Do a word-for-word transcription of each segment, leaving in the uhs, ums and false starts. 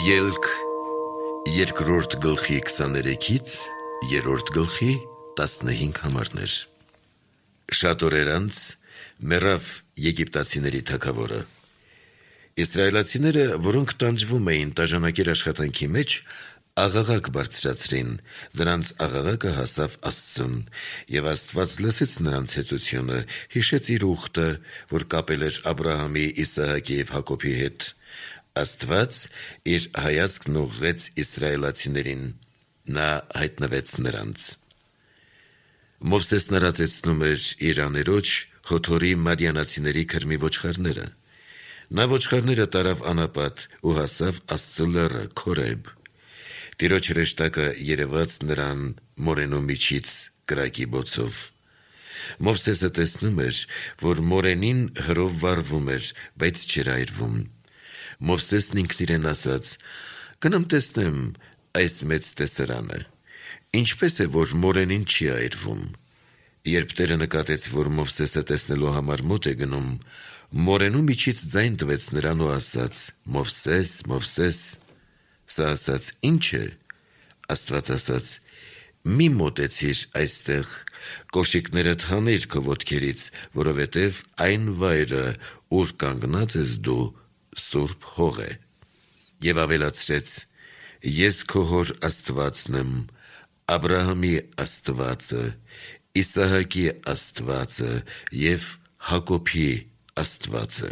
Ելք երկրորդ գլխի քսաներեքից երրորդ գլխի տասնհինգ համարներ։ Շատ օրեր անց մեռավ եգիպտացիների թագավորը։ Իսրայելացիները, որոնք տանջվում էին տաժանակիր աշխատանքի մեջ, աղաղակ բարձրացրին, նրանց աղաղակը հասավ Աստծուն, և Աստված լսեց նրանց հեծությունը, հիշեց իր ուխտը, որ կապել էր Աբրահամի, Իսահակի և Հակոբի հետ։ Աստված իր հայացքն ուղղեց իսրայելացիներին, նա հայտնվեց նրանց։ Մովսեսն արածեցնում էր իր աներոջ Յոթորի մադիանացիների քրմի ոչխարները։ Նա ոչխարները տարավ անապատ ու հասավ Աստծու լեռը Քորեբ։ Տիրոջ հրեշտակը երևաց նրան մորենու միջից կրակի բոցով։ Մովսեսը տեսնում էր, որ մորենին հրով վառվում էր, բայց չէր այրվում։ Մովսեսն ինքն իրեն ասաց. «Գնամ տեսնեմ այս մեծ տեսարանը, ինչպես է, որ մորենին չի այրվում»։ Երբ Տերը նկատեց, որ Մովսեսը տեսնելու համար մոտ է գնում, մորենու միջից ձայն տվեց նրան ու ասաց. «Մովսես, Մովսես»։ Սա ասաց. «Ինչ է»։ Աստված ասաց. «Մի մոտեցիր այստեղ, կոշիկներդ հանիր քո ոտքերից, որովհետև այն վայրը, ուր կանգնած ես դու, սուրբ հող է»։ Եվ ավելացրեց. «Ես քո հոր Աստվածն եմ, Աբրահամի Աստվածը, Իսահակի Աստվածը և Հակոբի Աստվածը»։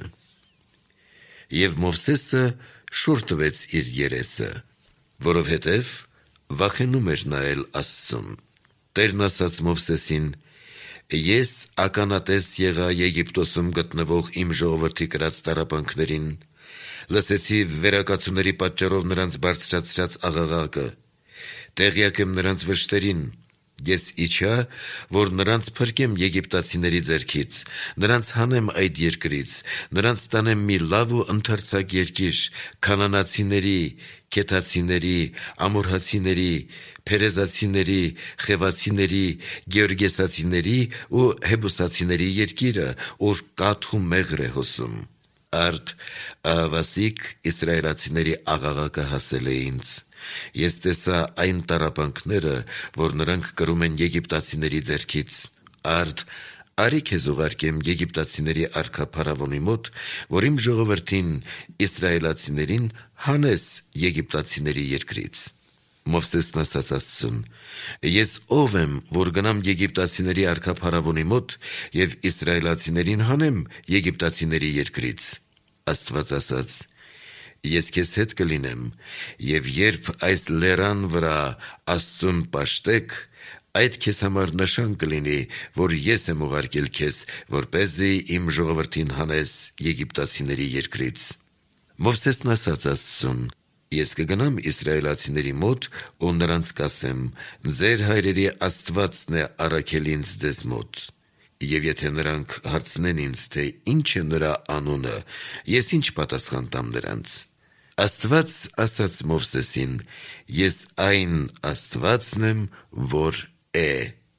Եվ Մովսեսը շուռ տվեց իր երեսը, որովհետև վախենում էր նայել Աստծուն։ Տերն ասաց Մովսեսին. «Ես ականատես եղա Եգիպտոսում գտնվող իմ ժողովրդի կրած տառապանքներին, լսեցի վերակացուների պատճառով նրանց բարձրացրած աղաղակը, տեղյակ եմ նրանց վշտերին, ես իջա, որ նրանց փրկեմ եգիպտացիների ձեռքից, նրանց հանեմ այդ երկրից, նրանց տանեմ մի լավ ու ընդարձակ երկիր, քանանացիների, քեթացիների, ամորհացիների, փերեզացիների, խևացիների, գեորգեսացիների ու հեբուսացիների երկիրը, ուր կաթ ու մեղր է հոսում»։ Արդ ահավասիկ իսրայելացիների աղաղակը հասել է ինձ։ Ես տեսա այն տառապանքները, որ նրանք կրում են եգիպտացիների ձեռքից։ Արդ արի քեզ ուղարկեմ եգիպտացիների արքա Փարավոնի մոտ, որ իմ ժողովրդին իսրայելացիներին հանես եգիպտացիների երկրից։ Մովսեսն ասաց Աստծուն. «Ես ով եմ, որ գնամ եգիպտացիների արքա Փարավոնի մոտ և իսրայելացիներին հանեմ եգիպտացիների երկրից»։ Աստված ասաց. «Ես քեզ հետ կլինեմ, և երբ այս լեռան վրա Աստծուն պաշտեք, այդ քեզ համար նշան կլինի, որ ես եմ ուղարկել քեզ, որպեսզի իմ ժողովրդին հանես եգիպտացիների երկրից»։ Մովսեսն ասաց Աստծուն. «Ես կգնամ իսրայելացիների մոտ ու նրանց կասեմ. ձեր հայրերի Աստվածն է առաքել ինձ ձեզ մոտ։ Եվ եթե նրանք հարցնեն ինձ, թե ինչ է նրա անունը, ես ինչ պատասխան տամ նրանց»։ Աստված ասաց Մովսեսին. «Ես այն Աստվածն եմ, որ է»։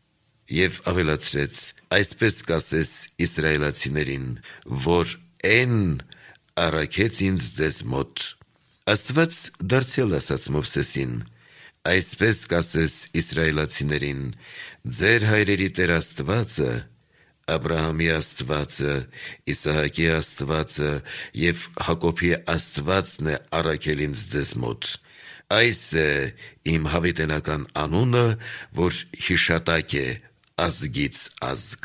Եվ ավելացրեց. «Այսպես կասես իսրայելացիներին, որ Էն առաքեց ինձ ձեզ մոտ»։ Աստված դարձյալ ասաց Մովսեսին. «Այսպես կասես իսրայելացիներին. ձեր հայրերի Տեր Աստվածը, Աբրահամի Աստվածը, Իսահակի Աստվածը և Հակոբի Աստվածն է առաքել ինձ ձեզ մոտ։ Այս է իմ հավիտենական անունը, որ հիշատակ է ազգից ազգ»։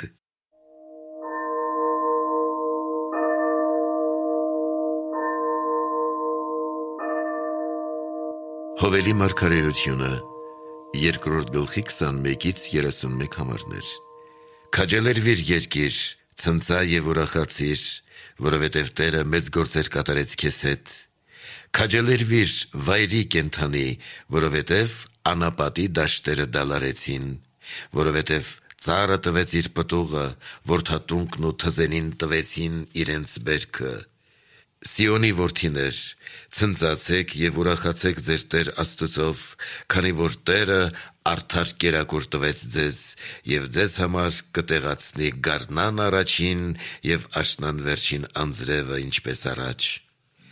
Հովելի մարգարեությունը երկրորդ գլխի քսանմեկից երեսունմեկ համարներ։ Քաջալերվիր երկիր, ցնծա և ուրախացիր, որովհետև Տերը մեծ գործեր կատարեց քեզ հետ։ Քաջալերվիր վայրի կենդանի, որովհետև անապատի դաշտերը դալարեցին, որովհետև ծառը տվեց իր պտուղը, որդատունկն ու թզենին տվեցին իրենց բերքը։ Սիոնի որդիներ, ցնծացեք և ուրախացեք ձեր Տեր Աստծով, քանի որ Տերը արդար կերակուր տվեց ձեզ և ձեզ համար կտեղացնի գարնան առաջին և աշնան վերջին անձրևը, ինչպես առաջ։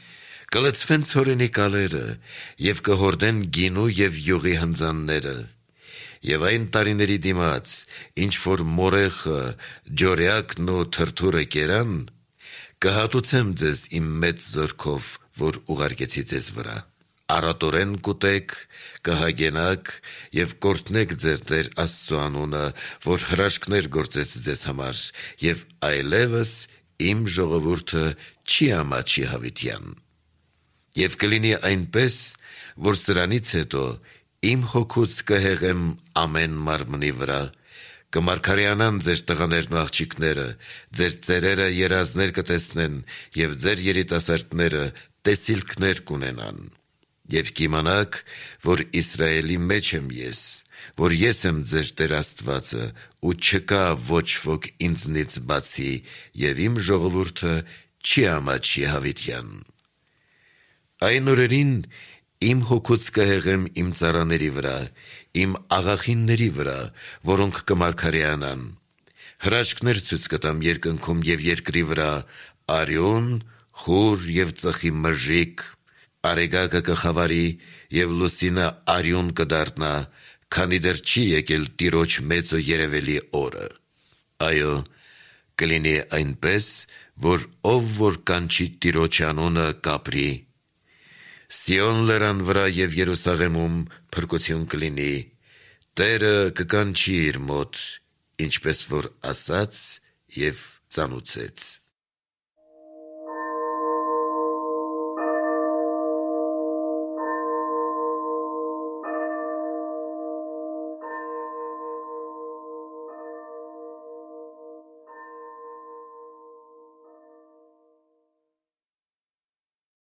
կլցվեն ցորենի կալերը եւ կհորդեն գինու եւ յուղի հնձանները եւ այն տարիների դիմաց ինչ որ մորեխը ջորյակն ու թրթուրը կերան կհատուցեմ ձեզ իմ մեծ զորքով որ ուղարկեցի ձեզ վրա Արատորեն կուտեք, կհագենաք և կորտնեք ձեր Տեր Աստծու անունը, որ հրաշքներ գործեց ձեզ համար, և այլևս իմ ժողովուրդը չի ամաչի հավիտյան։ Եվ կլինի այնպես, որ սրանից հետո իմ հոգուց կհեղեմ ամեն մարմնի վրա, կմարգարյանան ձեր տղաներն ու աղջիկները, ձեր ծերերը երազներ կտեսնեն, և ձեր երիտասարդները տեսիլքներ կունենան։ Եվ կիմանաք, որ Իսրայելի մեջ եմ ես, որ ես եմ ձեր Տեր Աստվածը, ու չկա ոչ ոք ինձնից բացի, և իմ ժողովուրդը չի ամաչի հավիտյան։ Այն օրերին իմ հոգուց կհեղեմ իմ ծառաների վրա, իմ աղախինների վրա, որոնք կմարգարյանան, հրաշքներ ցույց կտամ երկնքում և երկրի վրա, արյուն, խուր և ծխի մրրիկ, Արեգակը կխավարի և լուսինը արյուն կդառնա, քանի դեռ չի եկել Տիրոջ մեծ ու երևելի օրը։ Այո, կլինի այնպես, որ ով որ կանչի Տիրոջ անունը կապրի։ Սիոն լեռան վրա և Երուսաղեմում փրկություն կլինի, Տերը կկանչի իր մոտ, ինչպես որ ասաց և ծանուցեց։